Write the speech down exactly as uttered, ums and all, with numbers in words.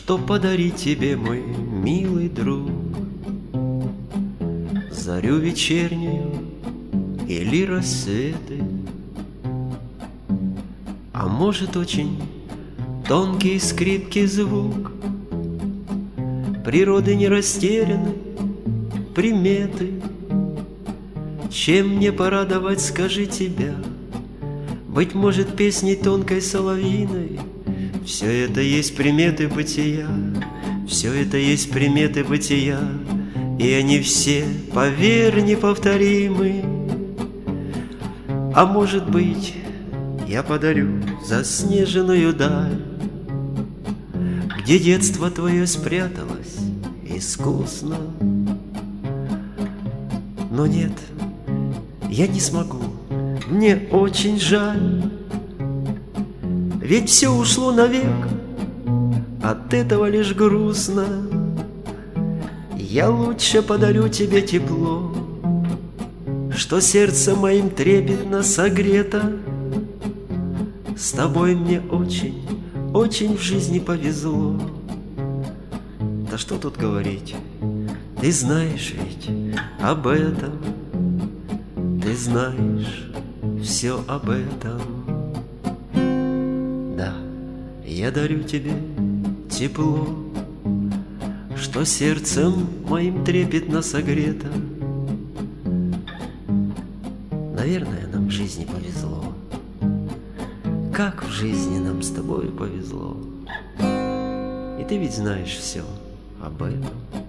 что подарить тебе, мой милый друг? Зарю вечернюю или рассветы, а может, очень тонкий скрипкий звук природы не растеряны приметы. Чем мне порадовать, скажи, тебя? Быть может, песней тонкой соловьиной. Все это есть приметы бытия, все это есть приметы бытия, и они все, поверь, неповторимы. А может быть, я подарю заснеженную даль, где детство твое спряталось искусно. Но нет, я не смогу, мне очень жаль, ведь все ушло навек, от этого лишь грустно. Я лучше подарю тебе тепло, что сердце моим трепетно согрето. С тобой мне очень, очень в жизни повезло. Да что тут говорить, ты знаешь ведь об этом, ты знаешь все об этом. Да, я дарю тебе тепло, что сердцем моим трепетно согрето. Наверное, нам в жизни повезло, как в жизни нам с тобой повезло. И ты ведь знаешь все об этом.